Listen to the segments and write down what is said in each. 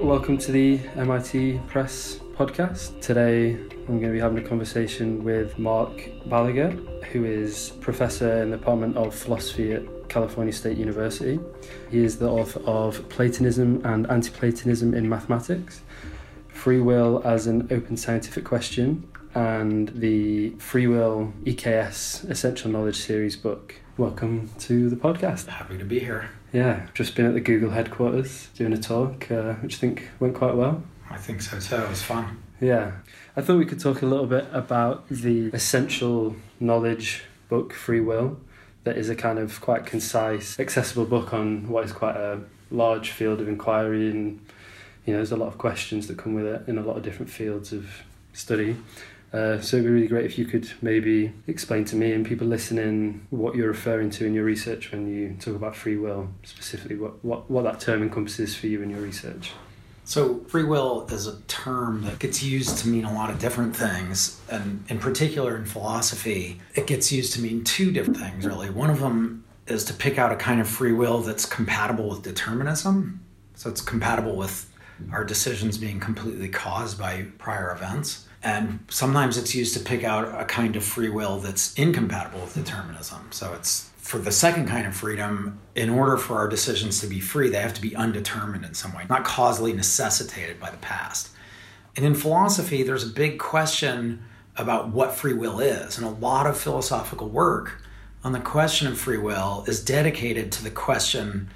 Welcome to the MIT Press podcast. Today I'm going to be having a conversation with Mark Balaguer, who is professor in the Department of Philosophy at California State University. He is the author of Platonism and Anti-Platonism in Mathematics, Free Will as an Open Scientific Question, and the Free Will EKS Essential Knowledge Series book. Welcome to the podcast. Happy to be here. Yeah, just been at the Google headquarters doing a talk, which I think went quite well. I think so too. It was fun. Yeah. I thought we could talk a little bit about the essential knowledge book, Free Will, that is a kind of quite concise, accessible book on what is quite a large field of inquiry, and there's a lot of questions that come with it in a lot of different fields of study. So it'd be really great if you could maybe explain to me and people listening what you're referring to in your research when you talk about free will, specifically what that term encompasses for you in your research. So free will is a term that gets used to mean a lot of different things, and in particular in philosophy, it gets used to mean two different things, really. One of them is to pick out a kind of free will that's compatible with determinism. So it's compatible with our decisions being completely caused by prior events. And sometimes it's used to pick out a kind of free will that's incompatible with determinism. So it's for the second kind of freedom, in order for our decisions to be free, they have to be undetermined in some way, not causally necessitated by the past. And in philosophy, there's a big question about what free will is. And a lot of philosophical work on the question of free will is dedicated to the question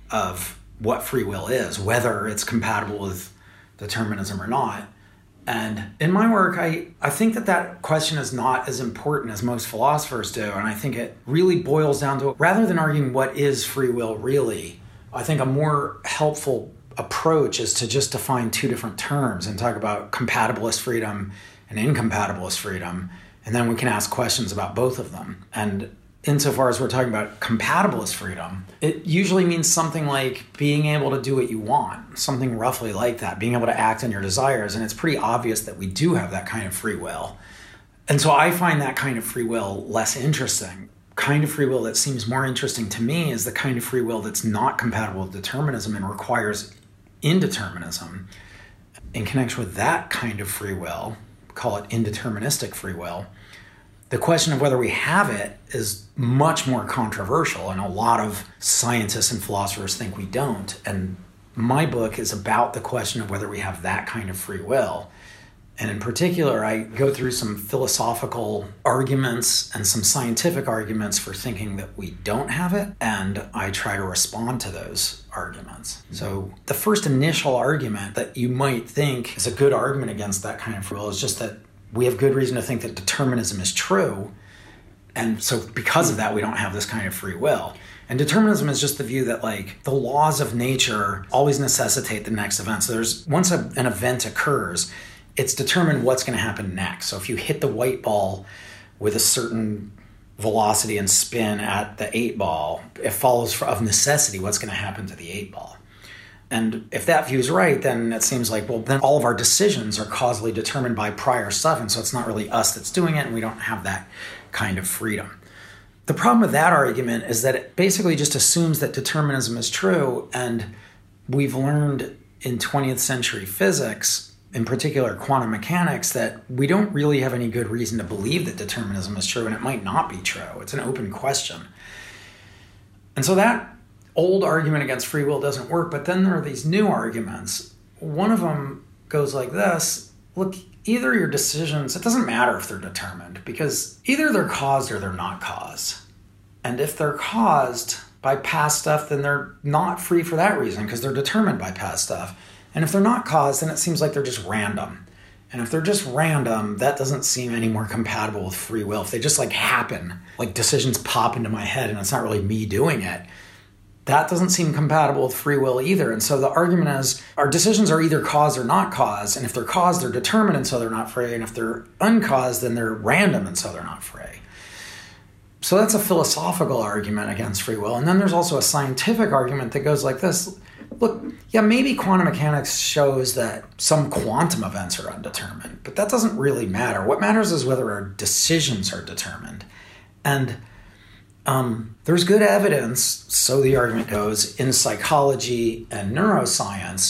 of what free will is, whether it's compatible with determinism or not. And in my work, I think that question is not as important as most philosophers do. And I think it really boils down to, rather than arguing what is free will really, I think a more helpful approach is to just define two different terms and talk about compatibilist freedom and incompatibilist freedom. And then we can ask questions about both of them. And insofar as we're talking about compatibilist freedom, it usually means something like being able to do what you want, something roughly like that, being able to act on your desires. And it's pretty obvious that we do have that kind of free will. And so I find that kind of free will less interesting. Kind of free will that seems more interesting to me is the kind of free will that's not compatible with determinism and requires indeterminism. In connection with that kind of free will, call it indeterministic free will, the question of whether we have it is much more controversial, and a lot of scientists and philosophers think we don't. And my book is about the question of whether we have that kind of free will. And in particular, I go through some philosophical arguments and some scientific arguments for thinking that we don't have it, and I try to respond to those arguments. So the first initial argument that you might think is a good argument against that kind of free will is just that we have good reason to think that determinism is true. And so because of that, we don't have this kind of free will. And determinism is just the view that the laws of nature always necessitate the next event. So once an event occurs, it's determined what's going to happen next. So if you hit the white ball with a certain velocity and spin at the 8 ball, it follows of necessity what's going to happen to the 8 ball. And if that view is right, then it seems like, well, then all of our decisions are causally determined by prior stuff, and so it's not really us that's doing it, and we don't have that kind of freedom. The problem with that argument is that it basically just assumes that determinism is true, and we've learned in 20th century physics, in particular quantum mechanics, that we don't really have any good reason to believe that determinism is true, and it might not be true. It's an open question. And so that old argument against free will doesn't work, but then there are these new arguments. One of them goes like this: look, either your decisions, it doesn't matter if they're determined, because either they're caused or they're not caused. And if they're caused by past stuff, then they're not free for that reason, because they're determined by past stuff. And if they're not caused, then it seems like they're just random. And if they're just random, that doesn't seem any more compatible with free will. If they just happen, like decisions pop into my head and it's not really me doing it, that doesn't seem compatible with free will either. And so the argument is our decisions are either caused or not caused. And if they're caused, they're determined, and so they're not free. And if they're uncaused, then they're random, and so they're not free. So that's a philosophical argument against free will. And then there's also a scientific argument that goes like this. Look, yeah, maybe quantum mechanics shows that some quantum events are undetermined, but that doesn't really matter. What matters is whether our decisions are determined. And there's good evidence, so the argument goes, in psychology and neuroscience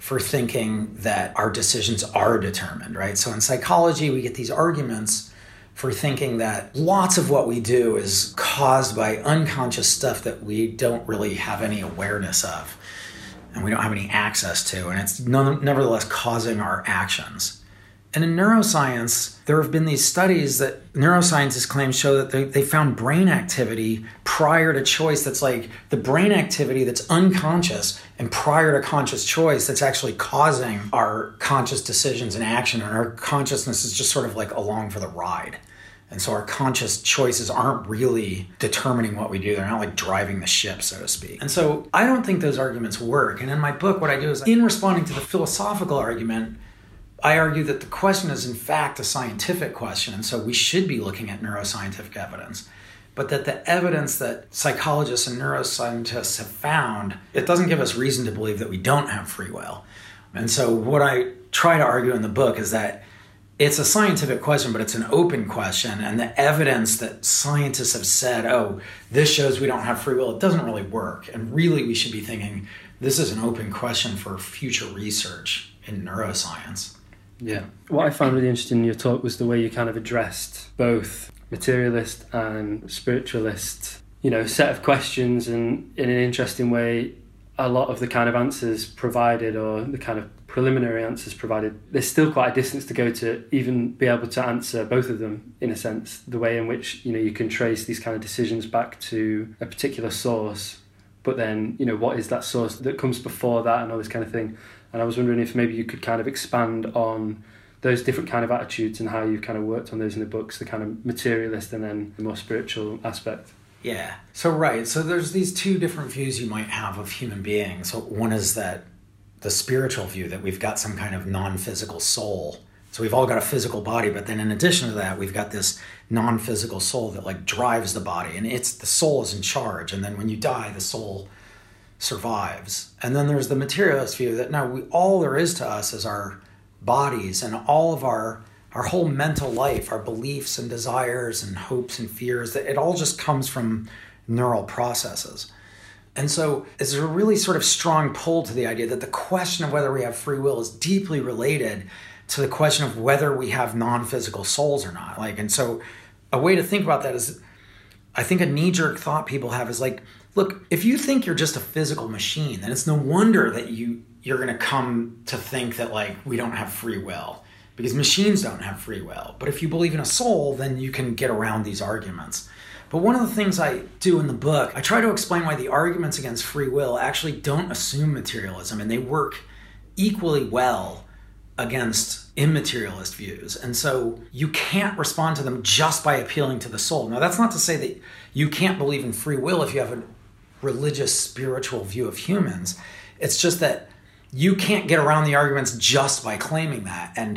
for thinking that our decisions are determined, right? So in psychology, we get these arguments for thinking that lots of what we do is caused by unconscious stuff that we don't really have any awareness of and we don't have any access to, and it's nevertheless causing our actions. And in neuroscience, there have been these studies that neuroscientists claim show that they found brain activity prior to choice that's like the brain activity that's unconscious and prior to conscious choice that's actually causing our conscious decisions and action, and our consciousness is just sort of like along for the ride. And so our conscious choices aren't really determining what we do. They're not like driving the ship, so to speak. And so I don't think those arguments work. And in my book, what I do is, in responding to the philosophical argument, I argue that the question is in fact a scientific question, and so we should be looking at neuroscientific evidence, but that the evidence that psychologists and neuroscientists have found, it doesn't give us reason to believe that we don't have free will. And so what I try to argue in the book is that it's a scientific question, but it's an open question, and the evidence that scientists have said, oh, this shows we don't have free will, it doesn't really work. And really we should be thinking this is an open question for future research in neuroscience. Yeah. What I found really interesting in your talk was the way you kind of addressed both materialist and spiritualist, set of questions, and in an interesting way, a lot of the kind of answers provided, or the kind of preliminary answers provided, there's still quite a distance to go to even be able to answer both of them, in a sense, the way in which, you can trace these kind of decisions back to a particular source, but then, what is that source that comes before that and all this kind of thing. And I was wondering if maybe you could kind of expand on those different kind of attitudes and how you've kind of worked on those in the books, the kind of materialist and then the more spiritual aspect. Yeah. So there's these two different views you might have of human beings. So one is that the spiritual view, that we've got some kind of non-physical soul. So we've all got a physical body, but then in addition to that, we've got this non-physical soul that like drives the body, and the soul is in charge. And then when you die, the soul survives. And then there's the materialist view that no, all there is to us is our bodies, and all of our whole mental life, our beliefs and desires and hopes and fears, that it all just comes from neural processes. And so there's a really sort of strong pull to the idea that the question of whether we have free will is deeply related to the question of whether we have non-physical souls or not. And so a way to think about that is, I think a knee-jerk thought people have is like, look, if you think you're just a physical machine, then it's no wonder that you're going to come to think that we don't have free will, because machines don't have free will. But if you believe in a soul, then you can get around these arguments. But one of the things I do in the book, I try to explain why the arguments against free will actually don't assume materialism, and they work equally well against immaterialist views. And so you can't respond to them just by appealing to the soul. Now, that's not to say that you can't believe in free will if you have a religious, spiritual view of humans. It's just that you can't get around the arguments just by claiming that. And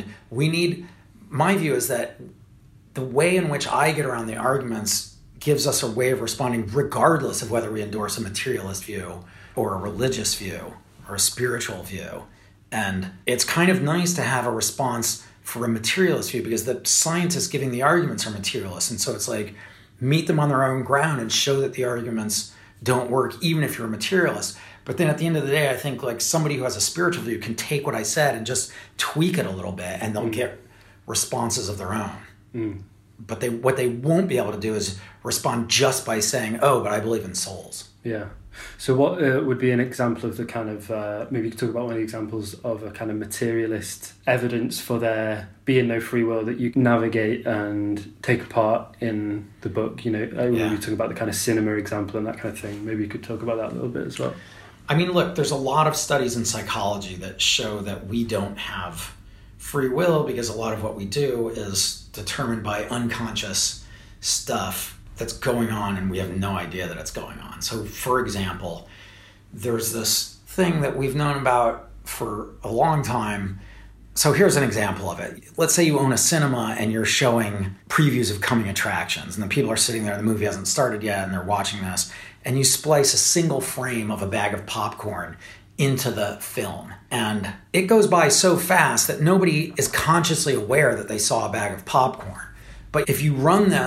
my view is that the way in which I get around the arguments gives us a way of responding regardless of whether we endorse a materialist view or a religious view or a spiritual view. And it's kind of nice to have a response for a materialist view, because the scientists giving the arguments are materialists. And so it's like, meet them on their own ground and show that the arguments don't work, even if you're a materialist. But then at the end of the day, I think somebody who has a spiritual view can take what I said and just tweak it a little bit, and they'll get responses of their own. But what they won't be able to do is respond just by saying, oh, but I believe in souls. Yeah. So what would be an example of the kind of, maybe you could talk about one of the examples of a kind of materialist evidence for there being no free will that you can navigate and take apart in the book? You talk about the kind of cinema example and that kind of thing. Maybe you could talk about that a little bit as well. I mean, look, there's a lot of studies in psychology that show that we don't have free will, because a lot of what we do is determined by unconscious stuff that's going on, and we have no idea that it's going on. So, for example, there's this thing that we've known about for a long time. So here's an example of it. Let's say you own a cinema and you're showing previews of coming attractions, and the people are sitting there, the movie hasn't started yet, and they're watching this, and you splice a single frame of a bag of popcorn into the film. And it goes by so fast that nobody is consciously aware that they saw a bag of popcorn. But if you run this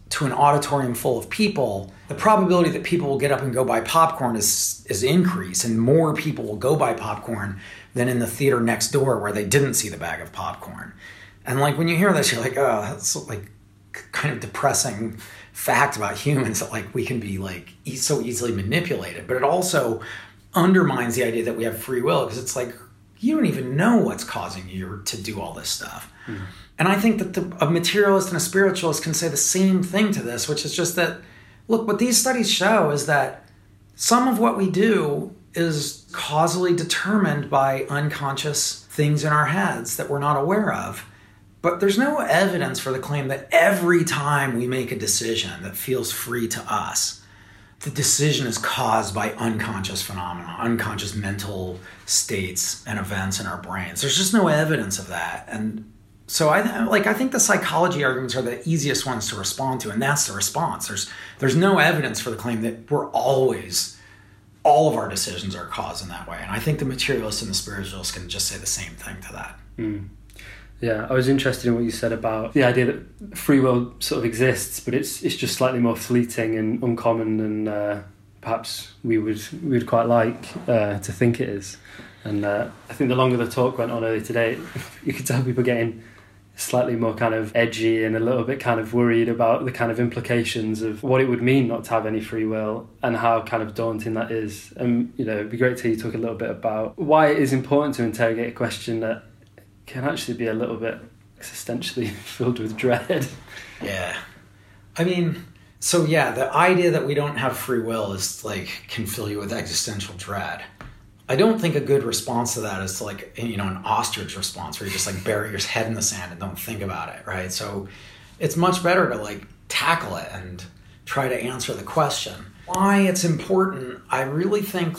to an auditorium full of people, the probability that people will get up and go buy popcorn is increased, and more people will go buy popcorn than in the theater next door where they didn't see the bag of popcorn. And like when you hear this, you're like, oh, that's like kind of depressing fact about humans, that like we can be like so easily manipulated. But it also undermines the idea that we have free will, because it's like you don't even know what's causing you to do all this stuff. Mm-hmm. And I think that a materialist and a spiritualist can say the same thing to this, which is just that, look, what these studies show is that some of what we do is causally determined by unconscious things in our heads that we're not aware of. But there's no evidence for the claim that every time we make a decision that feels free to us, the decision is caused by unconscious phenomena, unconscious mental states and events in our brains. There's just no evidence of that. And so I think the psychology arguments are the easiest ones to respond to, and that's the response. There's no evidence for the claim that all of our decisions are caused in that way. And I think the materialist and the spiritualist can just say the same thing to that. Mm. Yeah, I was interested in what you said about the idea that free will sort of exists, but it's just slightly more fleeting and uncommon than perhaps we would quite like to think it is. And I think the longer the talk went on earlier today, you could tell people getting slightly more kind of edgy and a little bit kind of worried about the kind of implications of what it would mean not to have any free will and how kind of daunting that is. And, it'd be great to hear you talk a little bit about why it is important to interrogate a question that can actually be a little bit existentially filled with dread. Yeah. I mean, so yeah, the idea that we don't have free will is like, can fill you with existential dread. I don't think a good response to that is to like, an ostrich response where you just like bury your head in the sand and don't think about it, right? So it's much better to like tackle it and try to answer the question. Why it's important, I really think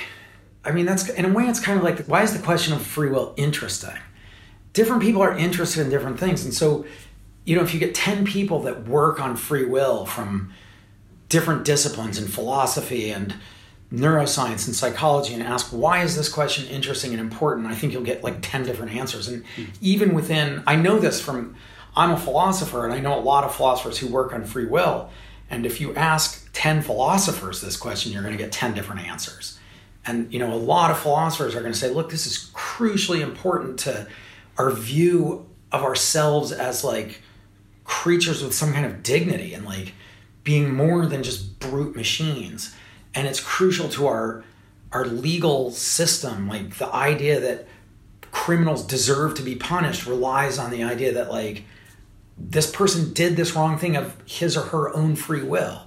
that's, in a way it's kind of like, why is the question of free will interesting? Different people are interested in different things. And so, if you get 10 people that work on free will from different disciplines in philosophy and neuroscience and psychology and ask, why is this question interesting and important? I think you'll get like 10 different answers. And even within, I know this I'm a philosopher, and I know a lot of philosophers who work on free will. And if you ask 10 philosophers this question, you're going to get 10 different answers. And, a lot of philosophers are going to say, look, this is crucially important to our view of ourselves as like creatures with some kind of dignity and like being more than just brute machines. And it's crucial to our legal system. Like the idea that criminals deserve to be punished relies on the idea that like this person did this wrong thing of his or her own free will.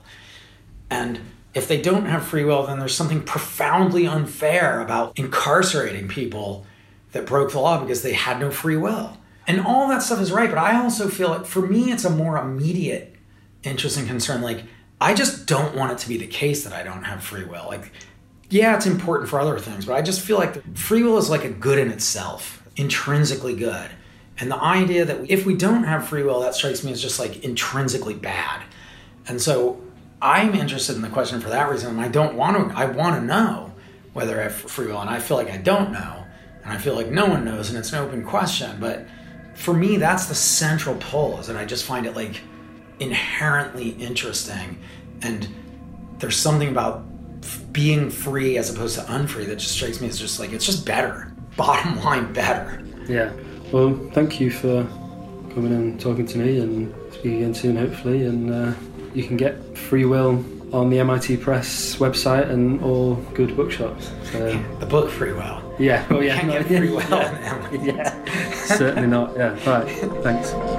And if they don't have free will, then there's something profoundly unfair about incarcerating people that broke the law because they had no free will. And all that stuff is right, but I also feel like for me it's a more immediate interest and concern. Like, I just don't want it to be the case that I don't have free will. Like, yeah, it's important for other things, but I just feel like free will is like a good in itself, intrinsically good. And the idea that if we don't have free will, that strikes me as just like intrinsically bad. And so I'm interested in the question for that reason, and I want to know whether I have free will, and I feel like I don't know, and I feel like no one knows, and it's an open question. But for me, that's the central pull, is that I just find it like inherently interesting, and there's something about being free as opposed to unfree that just strikes me as just like, it's just better, bottom line better. Yeah, well, thank you for coming and talking to me, and speak again soon hopefully. And you can get Free Will on the MIT Press website and all good bookshops. So, the book Free Will. Yeah, Can't get Free Will on MIT. Yeah, certainly not. Yeah, all right, thanks.